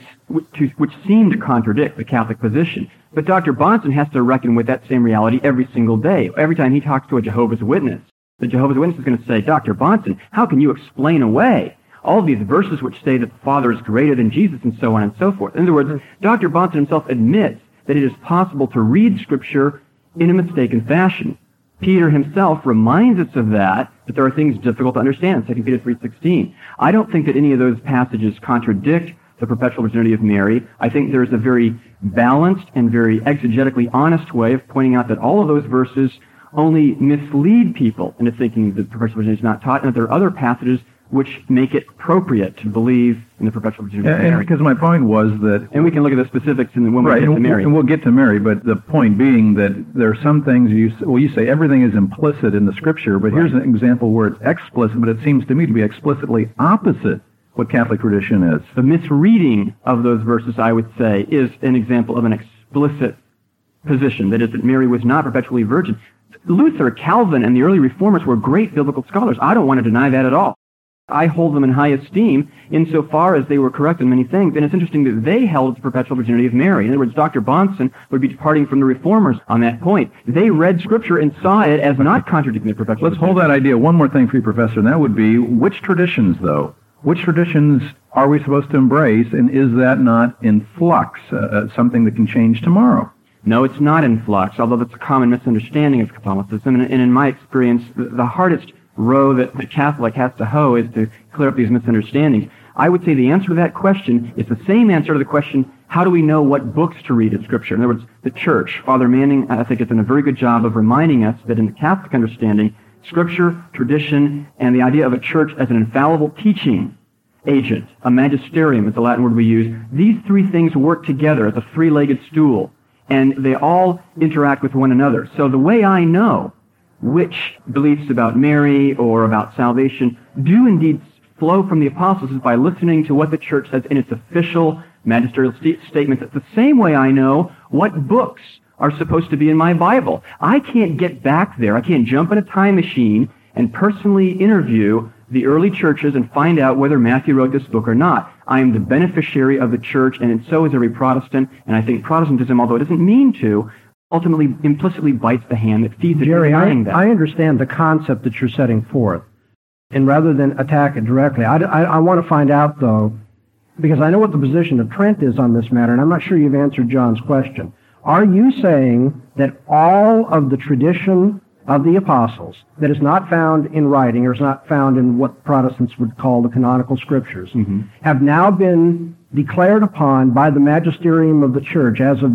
which seem to contradict the Catholic position. But Dr. Bahnsen has to reckon with that same reality every single day. Every time he talks to a Jehovah's Witness, the Jehovah's Witness is going to say, Dr. Bahnsen, how can you explain away all of these verses which say that the Father is greater than Jesus and so on and so forth? In other words, Dr. Bahnsen himself admits that it is possible to read Scripture in a mistaken fashion. Peter himself reminds us of that there are things difficult to understand, 2 Peter 3:16. I don't think that any of those passages contradict the perpetual virginity of Mary. I think there's a very balanced and very exegetically honest way of pointing out that all of those verses only mislead people into thinking that perpetual virginity is not taught, and that there are other passages which make it appropriate to believe in the perpetual virginity of Mary. And because my point was that... And we can look at the specifics when we get to Mary. And we'll get to Mary, but the point being that there are some things you say everything is implicit in the Scripture, but here's an example where it's explicit, but it seems to me to be explicitly opposite what Catholic tradition is. The misreading of those verses, I would say, is an example of an explicit position, that is, that Mary was not perpetually virgin. Luther, Calvin, and the early Reformers were great biblical scholars. I don't want to deny that at all. I hold them in high esteem insofar as they were correct in many things, and it's interesting that they held the perpetual virginity of Mary. In other words, Dr. Bahnsen would be departing from the Reformers on that point. They read Scripture and saw it as not contradicting the perpetual virginity. Let's hold that idea. One more thing for you, Professor, and that would be, which traditions, though? Which traditions are we supposed to embrace, and is that not in flux, something that can change tomorrow? No, it's not in flux, although that's a common misunderstanding of Catholicism, and in my experience, the hardest row that the Catholic has to hoe is to clear up these misunderstandings. I would say the answer to that question is the same answer to the question, how do we know what books to read in Scripture? In other words, the Church. Father Manning, I think, has done a very good job of reminding us that in the Catholic understanding, Scripture, tradition, and the idea of a church as an infallible teaching agent, a magisterium is the Latin word we use, these three things work together as a three-legged stool, and they all interact with one another. So the way I know which beliefs about Mary or about salvation do indeed flow from the apostles is by listening to what the church says in its official magisterial statements. It's the same way I know what books are supposed to be in my Bible. I can't get back there. I can't jump in a time machine and personally interview the early churches and find out whether Matthew wrote this book or not. I am the beneficiary of the church, and so is every Protestant, and I think Protestantism, although it doesn't mean to, ultimately implicitly bites the hand that feeds it. Jerry, I understand the concept that you're setting forth, and rather than attack it directly, I want to find out, though, because I know what the position of Trent is on this matter, and I'm not sure you've answered John's question. Are you saying that all of the tradition of the apostles that is not found in writing or is not found in what Protestants would call the canonical scriptures have now been declared upon by the magisterium of the church as of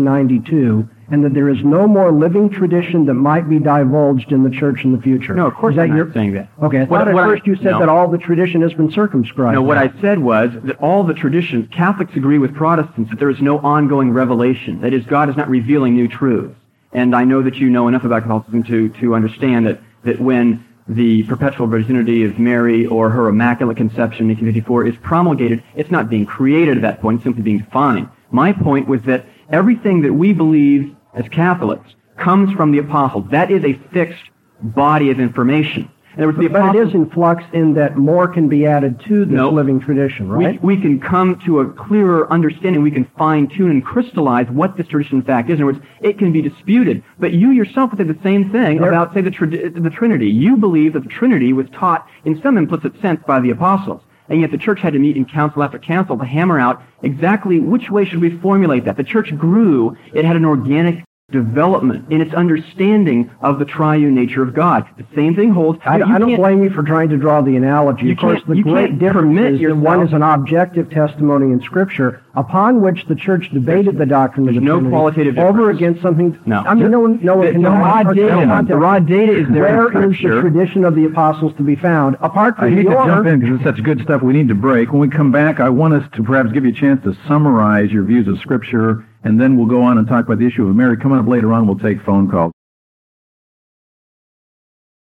1992, and that there is no more living tradition that might be divulged in the church in the future? No, of course I'm not saying that. Okay, I thought at first you said that all the tradition has been circumscribed. No, what I said was that all the tradition, Catholics agree with Protestants that there is no ongoing revelation. That is, God is not revealing new truths. And I know that you know enough about Catholicism to understand that when the perpetual virginity of Mary or her Immaculate Conception in 1854 is promulgated, it's not being created at that point, it's simply being defined. My point was that everything that we believe as Catholics comes from the apostles. That is a fixed body of information. But it is in flux in that more can be added to this living tradition, right? We can come to a clearer understanding. We can fine-tune and crystallize what this tradition in fact is. In other words, it can be disputed. But you yourself would say the same thing about, say, the Trinity. You believe that the Trinity was taught in some implicit sense by the apostles. And yet the church had to meet in council after council to hammer out exactly which way should we formulate that. The church grew. It had an organic development in its understanding of the triune nature of God. The same thing holds. I don't blame you for trying to draw the analogy. Of course, the great difference is that one is an objective testimony in Scripture upon which the church debated the doctrine of the Trinity. No qualitative difference. Over against something. No. I mean, no one can know. The raw data is there. Where is the tradition of the apostles to be found? Apart from I hate to jump in because it's such good stuff. We need to break. When we come back, I want us to perhaps give you a chance to summarize your views of Scripture, and then we'll go on and talk about the issue of Mary. Coming up later on, we'll take phone calls.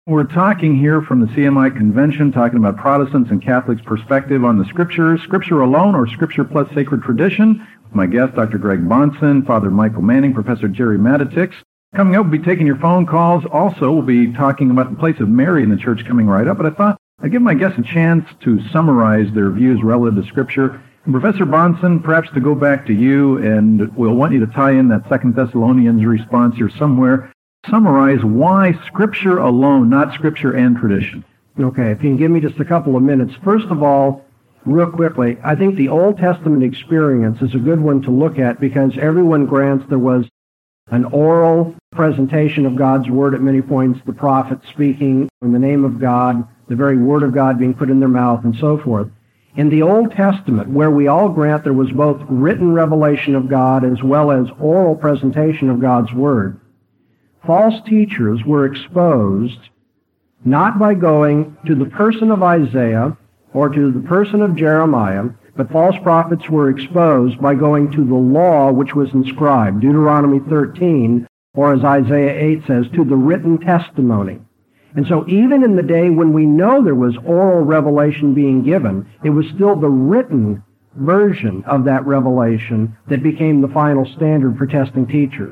We're talking here from the CMI convention, talking about Protestants and Catholics' perspective on the Scriptures, Scripture alone or Scripture plus sacred tradition. My guest, Dr. Greg Bahnsen, Father Michael Manning, Professor Jerry Matitix. Coming up, we'll be taking your phone calls. Also, we'll be talking about the place of Mary in the church coming right up. But I thought I'd give my guests a chance to summarize their views relative to Scripture. And Professor Bahnsen, perhaps to go back to you, and we'll want you to tie in that 2 Thessalonians response here somewhere. Summarize why Scripture alone, not Scripture and tradition. Okay, if you can give me just a couple of minutes. First of all, real quickly, I think the Old Testament experience is a good one to look at because everyone grants there was an oral presentation of God's Word at many points, the prophet speaking in the name of God, the very Word of God being put in their mouth, and so forth. In the Old Testament, where we all grant there was both written revelation of God as well as oral presentation of God's Word, false teachers were exposed not by going to the person of Isaiah or to the person of Jeremiah, but false prophets were exposed by going to the law which was inscribed, Deuteronomy 13, or as Isaiah 8 says, to the written testimony. And so even in the day when we know there was oral revelation being given, it was still the written version of that revelation that became the final standard for testing teachers.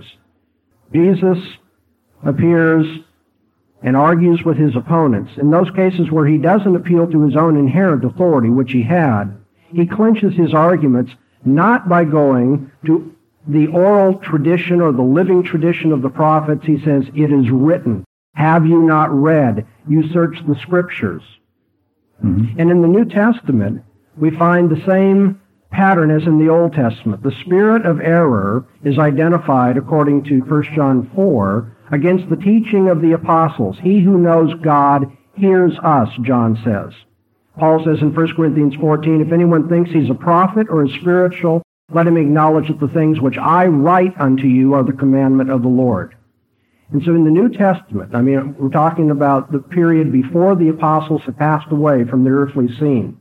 Jesus appears and argues with his opponents. In those cases where he doesn't appeal to his own inherent authority, which he had, he clinches his arguments not by going to the oral tradition or the living tradition of the prophets. He says, it is written. Have you not read? You search the Scriptures. Mm-hmm. And in the New Testament, we find the same pattern as in the Old Testament. The spirit of error is identified, according to 1 John 4, against the teaching of the apostles. He who knows God hears us, John says. Paul says in 1 Corinthians 14, if anyone thinks he's a prophet or is spiritual, let him acknowledge that the things which I write unto you are the commandment of the Lord. And so in the New Testament, we're talking about the period before the apostles had passed away from the earthly scene.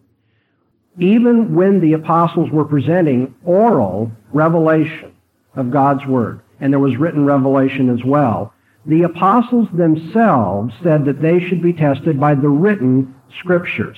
Even when the apostles were presenting oral revelation of God's Word, and there was written revelation as well, the apostles themselves said that they should be tested by the written Scriptures.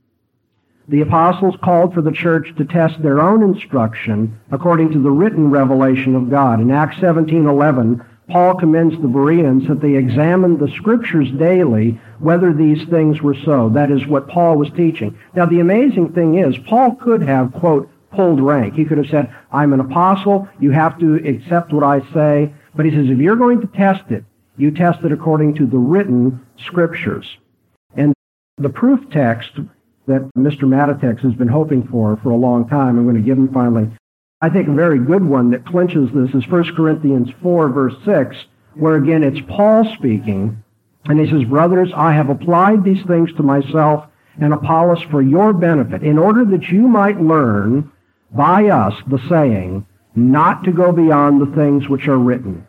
The apostles called for the church to test their own instruction according to the written revelation of God. In Acts 17:11, Paul commends the Bereans that they examined the Scriptures daily, whether these things were so. That is what Paul was teaching. Now, the amazing thing is, Paul could have, quote, pulled rank. He could have said, I'm an apostle, you have to accept what I say. But he says, if you're going to test it, you test it according to the written Scriptures. And the proof text that Mr. Matitix has been hoping for a long time, I'm going to give him finally, I think a very good one that clinches this is 1 Corinthians 4, verse 6, where again it's Paul speaking, and he says, brothers, I have applied these things to myself and Apollos for your benefit, in order that you might learn by us the saying, not to go beyond the things which are written.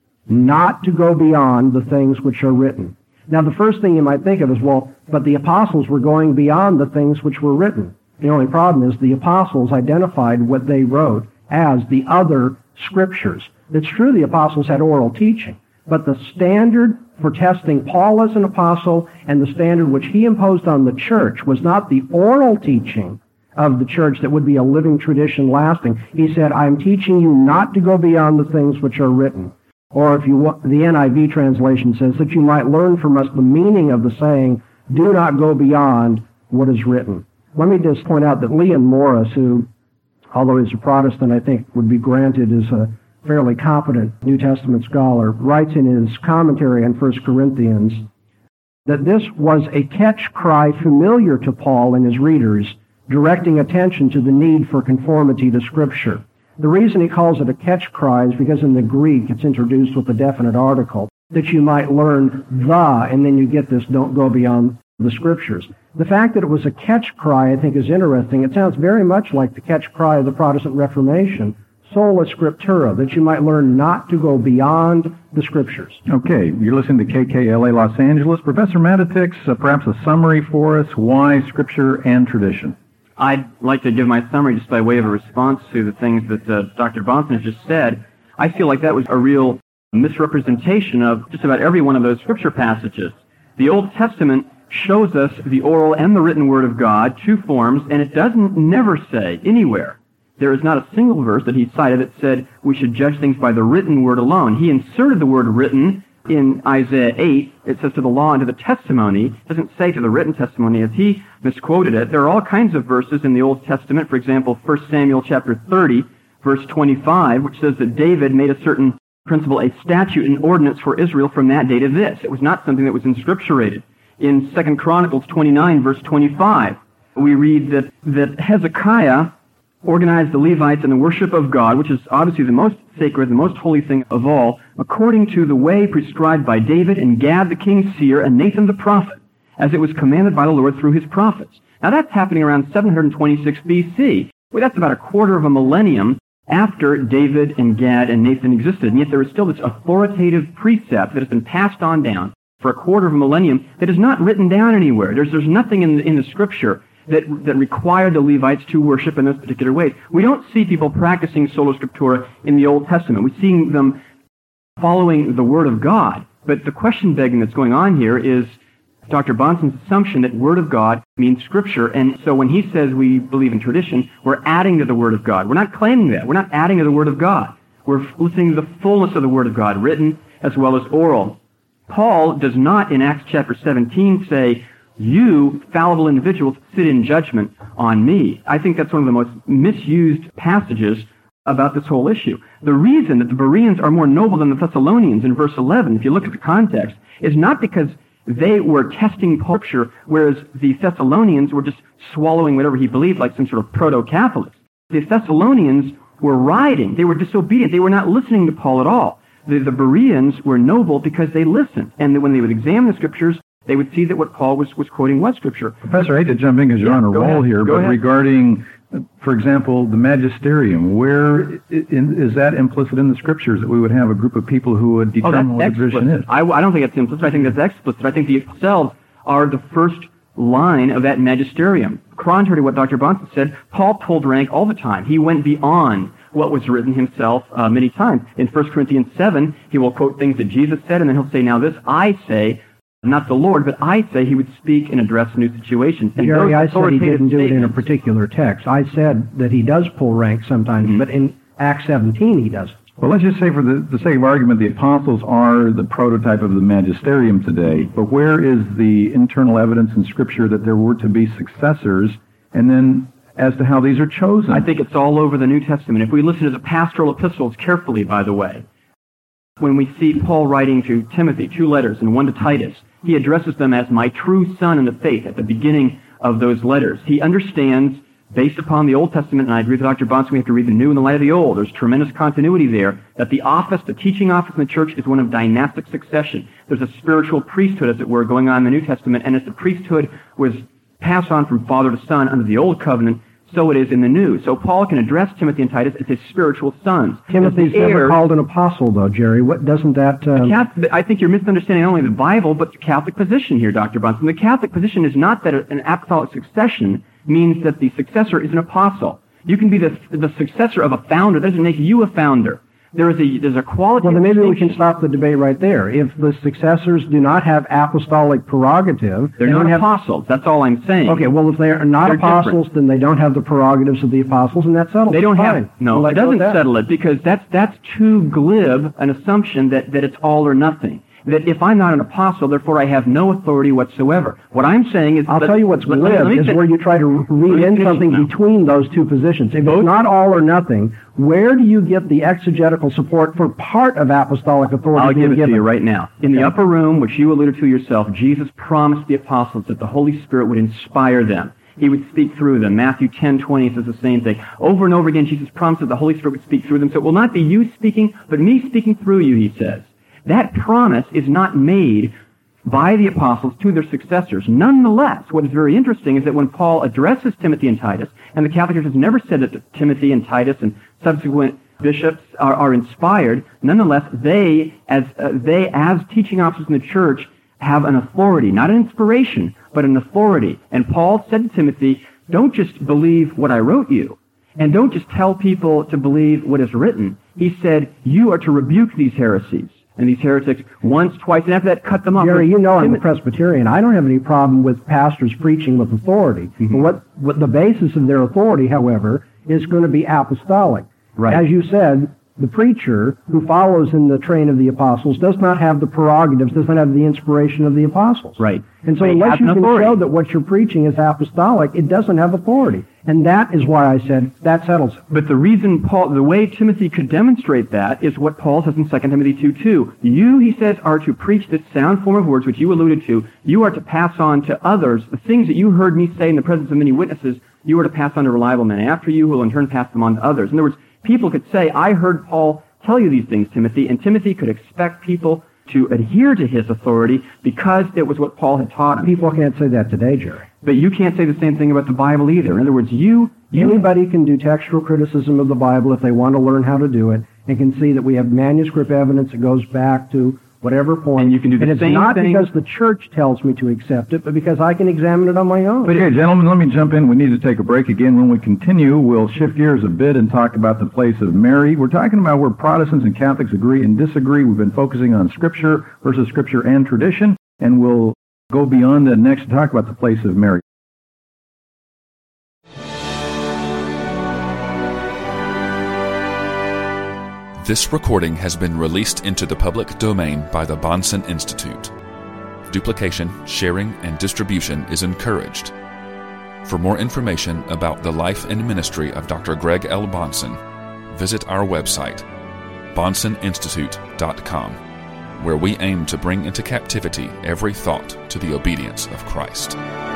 Not to go beyond the things which are written. Now, the first thing you might think of is, well, but the apostles were going beyond the things which were written. The only problem is the apostles identified what they wrote as the other Scriptures. It's true the apostles had oral teaching, but the standard for testing Paul as an apostle and the standard which he imposed on the church was not the oral teaching of the church that would be a living tradition lasting. He said, I'm teaching you not to go beyond the things which are written. Or if you want, the NIV translation says that you might learn from us the meaning of the saying, do not go beyond what is written. Let me just point out that Leon Morris, who, although he's a Protestant, I think would be granted as a fairly competent New Testament scholar, writes in his commentary on 1 Corinthians that this was a catch cry familiar to Paul and his readers, directing attention to the need for conformity to Scripture. The reason he calls it a catch cry is because in the Greek it's introduced with a definite article, that you might learn the, and then you get this, don't go beyond the Scriptures. The fact that it was a catch cry, I think, is interesting. It sounds very much like the catch cry of the Protestant Reformation, sola scriptura, that you might learn not to go beyond the Scriptures. Okay, you're listening to KKLA Los Angeles. Professor Matitix, perhaps a summary for us, why Scripture and tradition? I'd like to give my summary just by way of a response to the things that Dr. Bahnsen has just said. I feel like that was a real misrepresentation of just about every one of those Scripture passages. The Old Testament shows us the oral and the written Word of God, two forms, and it doesn't never say anywhere. There is not a single verse that he cited that said we should judge things by the written Word alone. He inserted the word written in Isaiah 8. It says to the law and to the testimony. It doesn't say to the written testimony as he misquoted it. There are all kinds of verses in the Old Testament. For example, 1 Samuel chapter 30, verse 25, which says that David made a certain principle, a statute, an ordinance for Israel from that day to this. It was not something that was inscripturated. In 2 Chronicles 29, verse 25, we read that Hezekiah organized the Levites in the worship of God, which is obviously the most sacred, the most holy thing of all, according to the way prescribed by David and Gad the king's seer and Nathan the prophet, as it was commanded by the Lord through his prophets. Now that's happening around 726 BC. Well, that's about a quarter of a millennium after David and Gad and Nathan existed. And yet there is still this authoritative precept that has been passed on down for a quarter of a millennium that is not written down anywhere. There's nothing in the Scripture that required the Levites to worship in those particular ways. We don't see people practicing sola scriptura in the Old Testament. We see them following the Word of God. But the question begging that's going on here is Dr. Bahnsen's assumption that Word of God means Scripture. And so when he says we believe in tradition, we're adding to the Word of God. We're not claiming that. We're not adding to the Word of God. We're listening to the fullness of the Word of God, written as well as oral. Paul does not, in Acts chapter 17, say, you, fallible individuals, sit in judgment on me. I think that's one of the most misused passages about this whole issue. The reason that the Bereans are more noble than the Thessalonians in verse 11, if you look at the context, is not because they were testing Scripture, whereas the Thessalonians were just swallowing whatever he believed like some sort of proto-Catholics. The Thessalonians were rioting. They were disobedient. They were not listening to Paul at all. The Bereans were noble because they listened. And when they would examine the Scriptures, they would see that what Paul was quoting was Scripture. Professor, I hate to jump in because you're on a roll here, but regarding, for example, the magisterium, where is that implicit in the Scriptures that we would have a group of people who would determine what the position is? I don't think it's implicit. I think that's explicit. I think the themselves are the first line of that magisterium. Contrary to what Dr. Bahnsen said, Paul pulled rank all the time. He went beyond what was written himself many times. In 1 Corinthians 7, he will quote things that Jesus said, and then he'll say, now this I say, not the Lord, but I say he would speak and address new situations. And Jerry, I said he didn't do it in a particular text. I said that he does pull rank sometimes, but in Acts 17 he doesn't. Well, let's just say for the sake of argument, the apostles are the prototype of the magisterium today, but where is the internal evidence in Scripture that there were to be successors, and then as to how these are chosen? I think it's all over the New Testament. If we listen to the pastoral epistles carefully, by the way, when we see Paul writing to Timothy 2 letters and one to Titus, he addresses them as my true son in the faith at the beginning of those letters. He understands, based upon the Old Testament, and I agree with Dr. Bahnsen, we have to read the New in the light of the Old. There's tremendous continuity there, that the office, the teaching office in the church is one of dynastic succession. There's a spiritual priesthood, as it were, going on in the New Testament, and as the priesthood was passed on from father to son under the Old Covenant, so it is in the New. So Paul can address Timothy and Titus as his spiritual sons. Timothy's never called an apostle, though, Jerry. What doesn't that... I think you're misunderstanding not only the Bible, but the Catholic position here, Dr. Bahnsen. The Catholic position is not that an apostolic succession means that the successor is an apostle. You can be the successor of a founder. That doesn't make you a founder. There's a quality... Well, then maybe we can stop the debate right there. If the successors do not have apostolic prerogative... They're not apostles. That's all I'm saying. Okay, well, if they are not apostles, then they don't have the prerogatives of the apostles, and that settles it. They don't have... No, it doesn't settle it, because that's too glib an assumption that it's all or nothing. That if I'm not an apostle, therefore I have no authority whatsoever. What I'm saying is... I'll tell you what's glib is where you try to read in something between those two positions. If it's not all or nothing, where do you get the exegetical support for part of apostolic authority? I'll give it to you right now. In the upper room, which you alluded to yourself, Jesus promised the apostles that the Holy Spirit would inspire them. He would speak through them. Matthew 10:20 says the same thing. Over and over again, Jesus promised that the Holy Spirit would speak through them. So it will not be you speaking, but me speaking through you, he says. That promise is not made by the apostles to their successors. Nonetheless, what is very interesting is that when Paul addresses Timothy and Titus, and the Catholic Church has never said that Timothy and Titus and subsequent bishops are inspired, nonetheless, they as teaching officers in the church have an authority, not an inspiration, but an authority. And Paul said to Timothy, don't just believe what I wrote you, and don't just tell people to believe what is written. He said, you are to rebuke these heresies. and these heretics once, twice, and after that cut them off. Jerry, you know I'm a Presbyterian. I don't have any problem with pastors preaching with authority. Mm-hmm. But what the basis of their authority, however, is going to be apostolic. Right. As you said, the preacher who follows in the train of the apostles does not have the prerogatives, does not have the inspiration of the apostles. Right. And so unless you can show that what you're preaching is apostolic, it doesn't have authority. And that is why I said that settles it. But the reason the way Timothy could demonstrate that is what Paul says in 2 Timothy 2:2. You, he says, are to preach this sound form of words, which you alluded to. You are to pass on to others the things that you heard me say in the presence of many witnesses. You are to pass on to reliable men after you, who will in turn pass them on to others. In other words, people could say, I heard Paul tell you these things, Timothy, and Timothy could expect people to adhere to his authority because it was what Paul had taught him. People can't say that today, Jerry. But you can't say the same thing about the Bible either. In other words, anybody can do textual criticism of the Bible if they want to learn how to do it, and can see that we have manuscript evidence that goes back to whatever point. And you can do the same thing. And it's not because the church tells me to accept it, but because I can examine it on my own. But okay, gentlemen, let me jump in. We need to take a break again. When we continue, we'll shift gears a bit and talk about the place of Mary. We're talking about where Protestants and Catholics agree and disagree. We've been focusing on Scripture versus Scripture and tradition, and we'll go beyond that next to talk about the place of Mary. This recording has been released into the public domain by the Bahnsen Institute. Duplication, sharing, and distribution is encouraged. For more information about the life and ministry of Dr. Greg L. Bahnsen, visit our website, BahnsenInstitute.com, where we aim to bring into captivity every thought to the obedience of Christ.